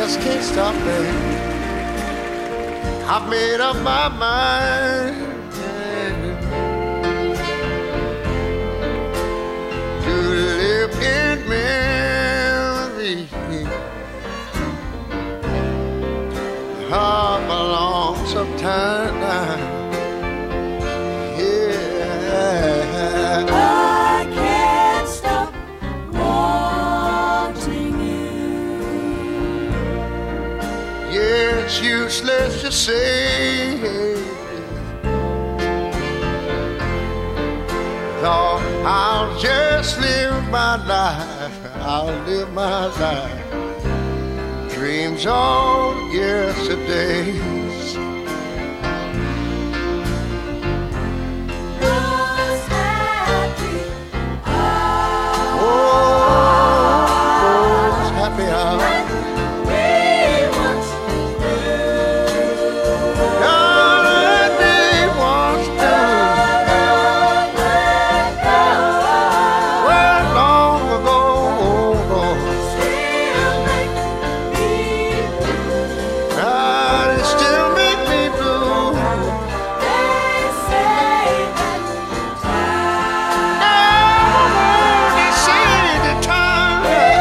just can't stop me. I've made up my mind to live in memory of a lonesome time now. Yeah. I can't stop wanting you. Yeah, it's useless to say. Lord, I'll just live my life. I'll live my life. Dreams of yesterdays. Those happy hours. Oh, those happy hours. We once knew. God, we once knew. Well, long ago, Still make me blue. God, it still make me blue. They say that They say the time.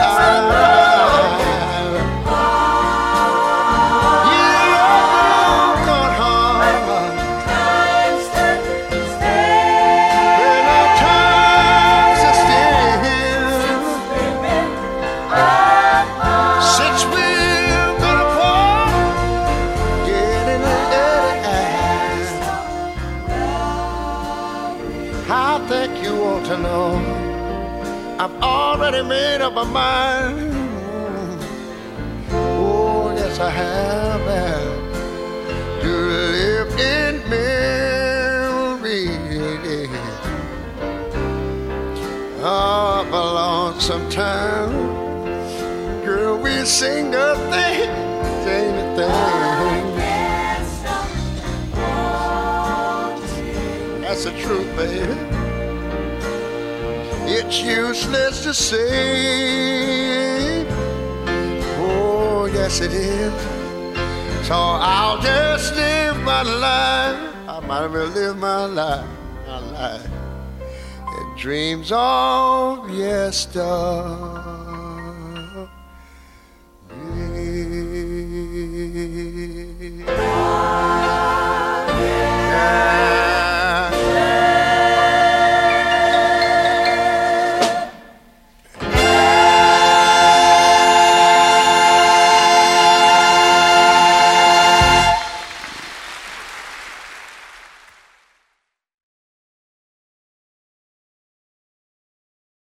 Yeah, broken heart. times turn stay. When our times are still, since we've been apart, getting I think you ought to know I've already made up my mind. Oh, yes, I have. To live in memory of a lonesome time. Girl, we sing the thing, sing the thing. Can't stop wanting. That's the truth, baby. It's useless to say. Oh, yes, it is. So I'll just live my life. I might as well live my life. My life. And dreams of yesterday.